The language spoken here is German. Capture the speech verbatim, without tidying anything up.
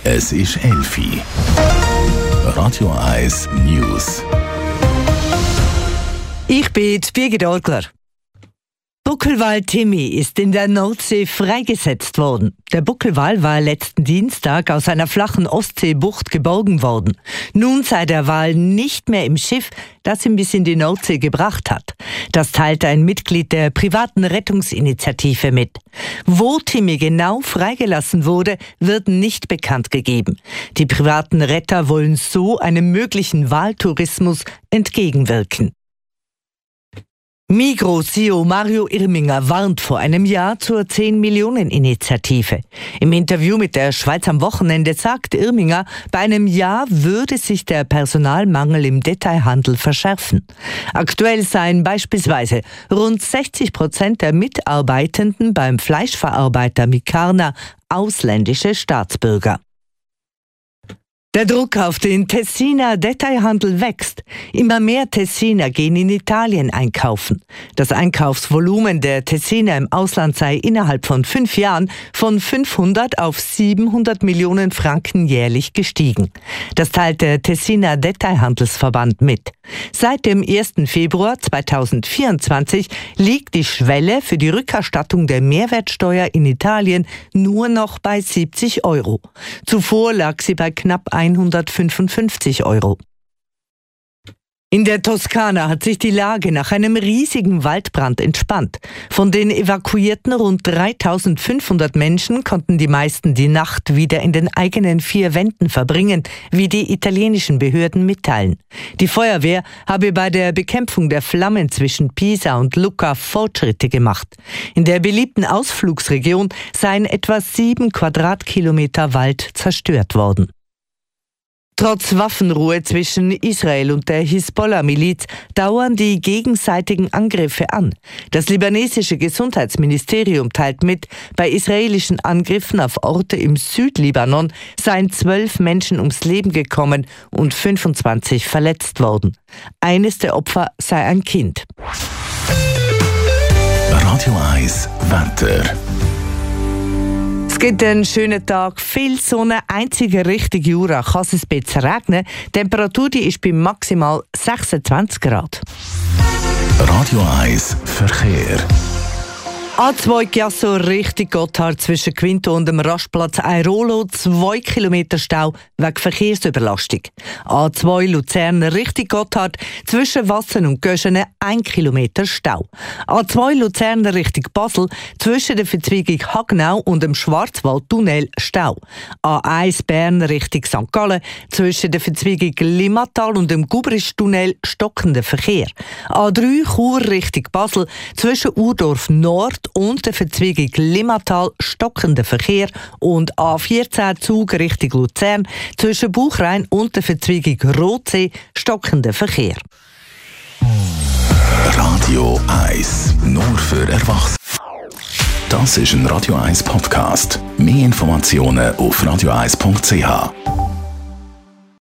Es ist elfi. Radio eins News. Ich bin Birgit Orgler. Buckelwal Timmy ist in der Nordsee freigesetzt worden. Der Buckelwal war letzten Dienstag aus einer flachen Ostseebucht geborgen worden. Nun sei der Wal nicht mehr im Schiff, das ihn bis in die Nordsee gebracht hat. Das teilte ein Mitglied der privaten Rettungsinitiative mit. Wo Timmy genau freigelassen wurde, wird nicht bekannt gegeben. Die privaten Retter wollen so einem möglichen Waltourismus entgegenwirken. Migros C E O Mario Irminger warnt vor einem Ja zur zehn-Millionen-Initiative. Im Interview mit der Schweiz am Wochenende sagt Irminger, bei einem Ja würde sich der Personalmangel im Detailhandel verschärfen. Aktuell seien beispielsweise rund sechzig Prozent der Mitarbeitenden beim Fleischverarbeiter Micarna ausländische Staatsbürger. Der Druck auf den Tessiner Detailhandel wächst. Immer mehr Tessiner gehen in Italien einkaufen. Das Einkaufsvolumen der Tessiner im Ausland sei innerhalb von fünf Jahren von fünfhundert auf siebenhundert Millionen Franken jährlich gestiegen. Das teilt der Tessiner Detailhandelsverband mit. Seit dem ersten Februar zweitausendvierundzwanzig liegt die Schwelle für die Rückerstattung der Mehrwertsteuer in Italien nur noch bei siebzig Euro. Zuvor lag sie bei knapp hundertfünfundfünfzig Euro. In der Toskana hat sich die Lage nach einem riesigen Waldbrand entspannt. Von den evakuierten rund dreitausendfünfhundert Menschen konnten die meisten die Nacht wieder in den eigenen vier Wänden verbringen, wie die italienischen Behörden mitteilen. Die Feuerwehr habe bei der Bekämpfung der Flammen zwischen Pisa und Lucca Fortschritte gemacht. In der beliebten Ausflugsregion seien etwa sieben Quadratkilometer Wald zerstört worden. Trotz Waffenruhe zwischen Israel und der Hisbollah-Miliz dauern die gegenseitigen Angriffe an. Das libanesische Gesundheitsministerium teilt mit, bei israelischen Angriffen auf Orte im Südlibanon seien zwölf Menschen ums Leben gekommen und fünfundzwanzig verletzt worden. Eines der Opfer sei ein Kind. Radio eins Wetter. Es gibt einen schönen Tag, viel Sonne, einzige richtige Jura kann es ein bisschen regnen. Die Temperatur die ist bei maximal sechsundzwanzig Grad. Radio eins Verkehr. A zwei Chiasso Richtung Gotthard zwischen Quinto und dem Rastplatz Airolo, zwei Kilometer Stau wegen Verkehrsüberlastung. A zwei Luzern Richtung Gotthard zwischen Wassen und Göschene, ein Kilometer Stau. A zwei Luzern Richtung Basel zwischen der Verzweigung Hagenau und dem Schwarzwaldtunnel Stau. A eins Bern Richtung Sankt Gallen zwischen der Verzweigung Limmatal und dem Gubrischtunnel stockender Verkehr. A drei Chur Richtung Basel zwischen Urdorf Nord und der Verzweigung Limmatal stockender Verkehr und A vierzehn Zug Richtung Luzern zwischen Buchrein und der Verzweigung Rotsee stockender Verkehr. Radio eins, nur für Erwachsene. Das ist ein Radio eins Podcast. Mehr Informationen auf radio eins punkt c h.